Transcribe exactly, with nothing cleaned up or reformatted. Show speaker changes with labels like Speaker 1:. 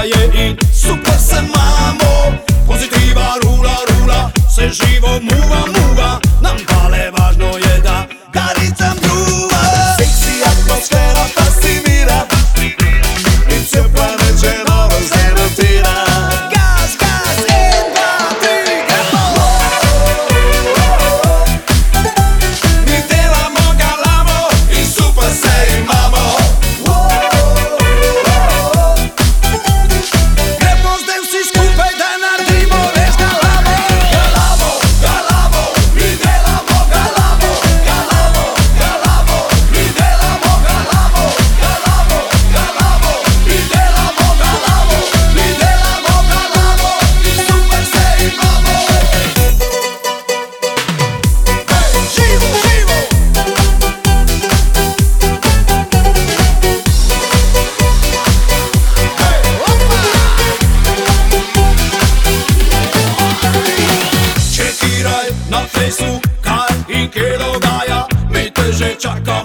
Speaker 1: pozitiva je i super se mamo. Pozitiva rula, rula, se živo muva, muva. Nam pale važno je da garicam druva.
Speaker 2: Seksi atmosfera fascinira i ciepła neđena rozdenotira.
Speaker 1: Gas, gas, en, dva, tri, gremo!
Speaker 2: Mi delamo, galamo i super se imamo.
Speaker 1: Gremo zdaj vsi skupaj, da naredimo res galamo.
Speaker 2: Galamo, galamo, mi delamo, galamo, galamo, galamo, mi delamo, galamo, galamo, galamo, mi delamo, galamo, mi delamo, galamo i super se imamo.
Speaker 1: Živo, živo! Čekiraj na fejsu, kaj in kje dogaja, mi te že čakamo.